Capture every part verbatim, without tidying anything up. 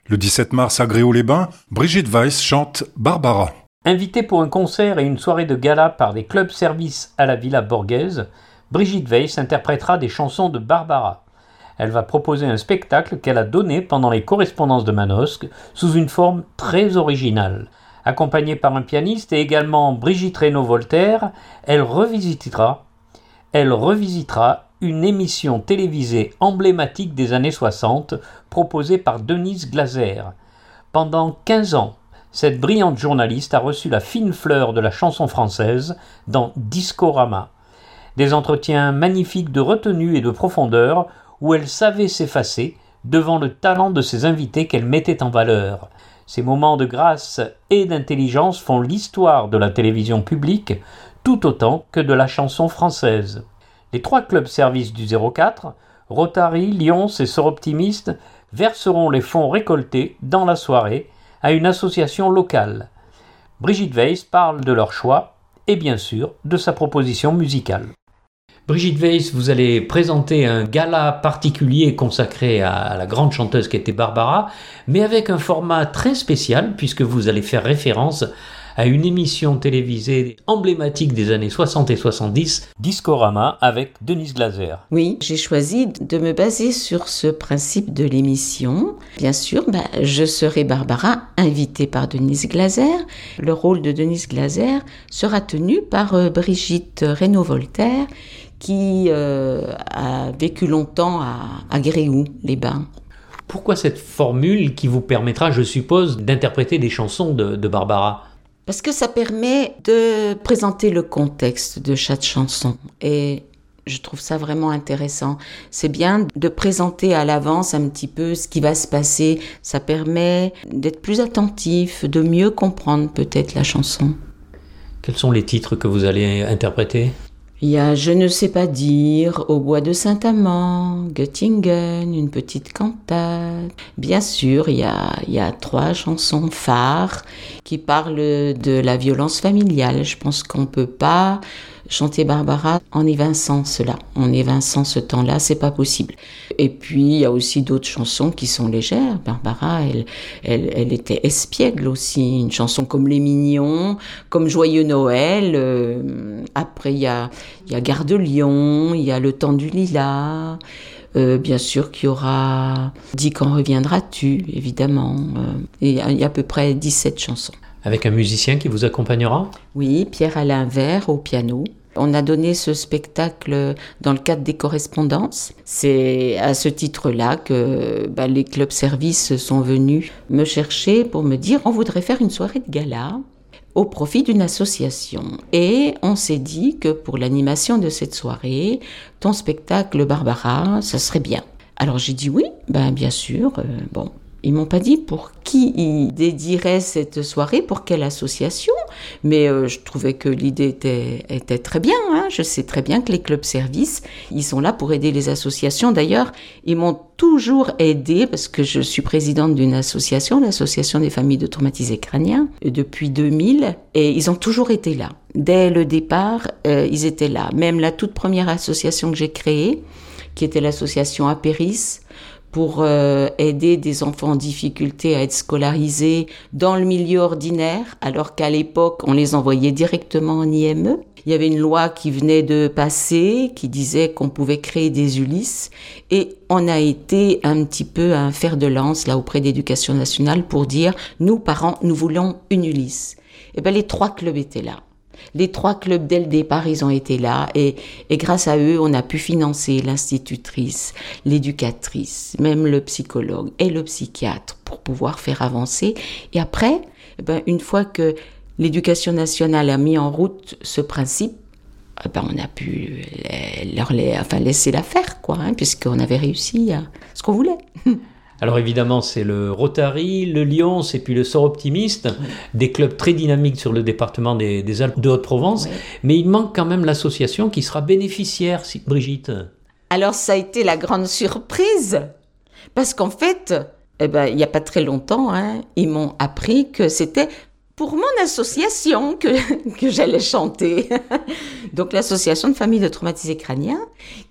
Le dix-sept mars à Gréoux-les-Bains, Brigitte Weiss chante Barbara. Invitée pour un concert et une soirée de gala par des clubs-services à la Villa Borghese, Brigitte Weiss interprétera des chansons de Barbara. Elle va proposer un spectacle qu'elle a donné pendant les correspondances de Manosque sous une forme très originale. Accompagnée par un pianiste et également Brigitte Reynaud-Voltaire, elle revisitera, elle revisitera une émission télévisée emblématique des années soixante proposée par Denise Glaser. Pendant quinze ans, cette brillante journaliste a reçu la fine fleur de la chanson française dans Discorama. Des entretiens magnifiques de retenue et de profondeur où elle savait s'effacer devant le talent de ses invités qu'elle mettait en valeur. Ces moments de grâce et d'intelligence font l'histoire de la télévision publique tout autant que de la chanson française. Les trois clubs-services du zéro quatre, Rotary, Lions et Sœurs Optimistes, verseront les fonds récoltés dans la soirée à une association locale. Brigitte Weiss parle de leur choix et bien sûr de sa proposition musicale. Brigitte Weiss, vous allez présenter un gala particulier consacré à la grande chanteuse qui était Barbara, mais avec un format très spécial puisque vous allez faire référence à une émission télévisée emblématique des années soixante et soixante-dix, Discorama, avec Denise Glaser. Oui, j'ai choisi de me baser sur ce principe de l'émission. Bien sûr, bah, je serai Barbara, invitée par Denise Glaser. Le rôle de Denise Glaser sera tenu par euh, Brigitte Reynaud-Voltaire, qui euh, a vécu longtemps à, à Gréoux-les-Bains. Pourquoi cette formule qui vous permettra, je suppose, d'interpréter des chansons de, de Barbara ? Parce que ça permet de présenter le contexte de chaque chanson et je trouve ça vraiment intéressant. C'est bien de présenter à l'avance un petit peu ce qui va se passer. Ça permet d'être plus attentif, de mieux comprendre peut-être la chanson. Quels sont les titres que vous allez interpréter ? Il y a Je ne sais pas dire, Au bois de Saint-Amand, Göttingen, une petite cantate. Bien sûr, il y a, il y a trois chansons phares qui parlent de la violence familiale. Je pense qu'on ne peut pas chanter Barbara en évinçant cela, en évinçant ce temps-là, c'est pas possible. Et puis, il y a aussi d'autres chansons qui sont légères. Barbara, elle, elle, elle était espiègle aussi. Une chanson comme Les Mignons, comme Joyeux Noël. Euh, après, il y a, il y a Gare de Lyon, il y a Le temps du lilas. Euh, bien sûr qu'il y aura Dis quand reviendras-tu, évidemment. Euh, et il y a à peu près dix-sept chansons. Avec un musicien qui vous accompagnera ? Oui, Pierre-Alain Vert au piano. On a donné ce spectacle dans le cadre des correspondances. C'est à ce titre-là que bah, les clubs-services sont venus me chercher pour me dire on voudrait faire une soirée de gala au profit d'une association. Et on s'est dit que pour l'animation de cette soirée, ton spectacle Barbara, ça serait bien. Alors j'ai dit oui, ben bien sûr, euh, bon. Ils m'ont pas dit pour qui ils dédieraient cette soirée, pour quelle association, mais euh, je trouvais que l'idée était, était très bien. Hein. Je sais très bien que les clubs-services, ils sont là pour aider les associations. D'ailleurs, ils m'ont toujours aidé parce que je suis présidente d'une association, l'association des familles de traumatisés crâniens, depuis deux mille, et ils ont toujours été là. Dès le départ, euh, ils étaient là. Même la toute première association que j'ai créée, qui était l'association Apéris, pour euh, aider des enfants en difficulté à être scolarisés dans le milieu ordinaire, alors qu'à l'époque, on les envoyait directement en I M E. Il y avait une loi qui venait de passer, qui disait qu'on pouvait créer des Ulysse, et on a été un petit peu un fer de lance là auprès d'Éducation nationale pour dire, nous, parents, nous voulons une Ulysse. Et ben les trois clubs étaient là. Les trois clubs, dès le départ, ils ont été là et, et grâce à eux, on a pu financer l'institutrice, l'éducatrice, même le psychologue et le psychiatre pour pouvoir faire avancer. Et après, eh ben, une fois que l'Éducation nationale a mis en route ce principe, eh ben, on a pu leur les, enfin, laisser la faire, quoi, hein, puisqu'on avait réussi à ce qu'on voulait. Alors évidemment, c'est le Rotary, le Lions et puis le Sœurs Optimistes, oui. Des clubs très dynamiques sur le département des, des Alpes de Haute-Provence. Oui. Mais il manque quand même l'association qui sera bénéficiaire, Brigitte. Alors ça a été la grande surprise, parce qu'en fait, eh ben, il n'y a pas très longtemps, hein, ils m'ont appris que c'était pour mon association que, que j'allais chanter. Donc l'association de familles de traumatisés crâniens,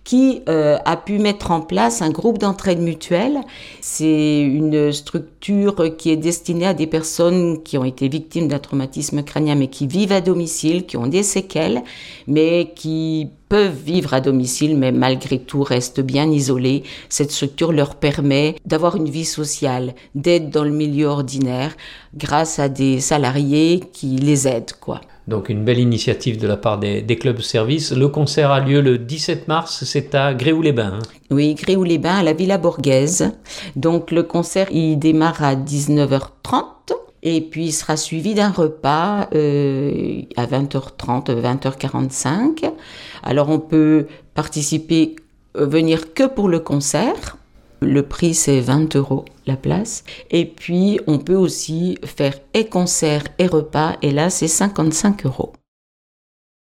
qui euh, a pu mettre en place un groupe d'entraide mutuelle. C'est une structure qui est destinée à des personnes qui ont été victimes d'un traumatisme crânien, mais qui vivent à domicile, qui ont des séquelles, mais qui peuvent vivre à domicile, mais malgré tout restent bien isolés. Cette structure leur permet d'avoir une vie sociale, d'être dans le milieu ordinaire, grâce à des salariés qui les aident, quoi. Donc une belle initiative de la part des, des clubs services. Le concert a lieu le dix-sept mars, c'est à Gréoux-les-Bains. Hein. Oui, Gréoux-les-Bains, à la Villa Borghese. Donc le concert, il démarre à dix-neuf heures trente et puis il sera suivi d'un repas euh, à vingt heures trente, vingt heures quarante-cinq. Alors on peut participer, euh, venir que pour le concert. Le prix, c'est vingt euros la place. Et puis, on peut aussi faire et concert et repas. Et là, c'est cinquante-cinq euros.